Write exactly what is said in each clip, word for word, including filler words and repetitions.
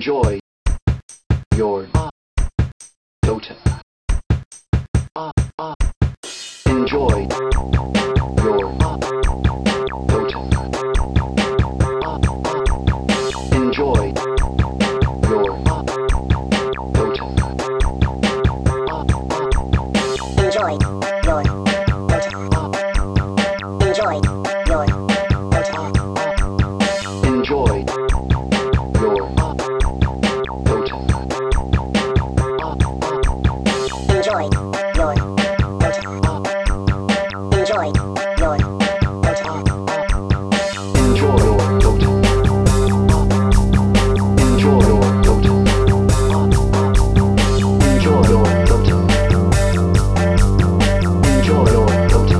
Enjoy your Dota. Enjoy your Dota. Enjoy your Dota. Enjoy your Dota. Enjoy your Dota. Enjoy your Dota. Enjoy your Dota. Enjoy your Dota. Enjoy your Dota. Enjoy your Dota. Enjoy your Dota. Enjoy your Dota.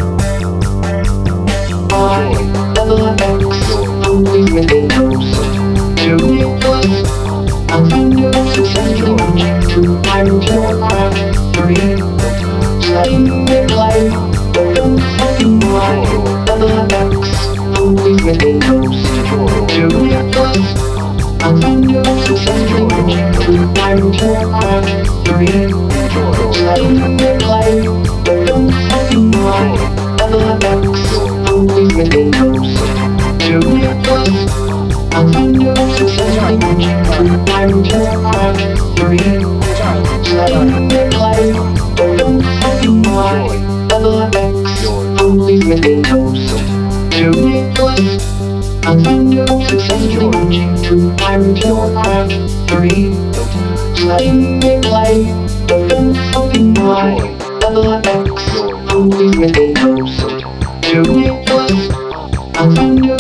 I, level X, only within those two plus. I'm under successful to find your path. Three, sliding in life, don't fucking why. Level X, only within those two plus. I'm under successful to find your path. Three, sliding in life, don't fucking why. Level X, only within those two plus. I'm under successful to find your path. Three, sliding in life, don't fucking why. Level X, only within those two plus. I'm under successful to find your path. Three, sliding in life, don't fucking why. Level X, only within those two plus. I'm under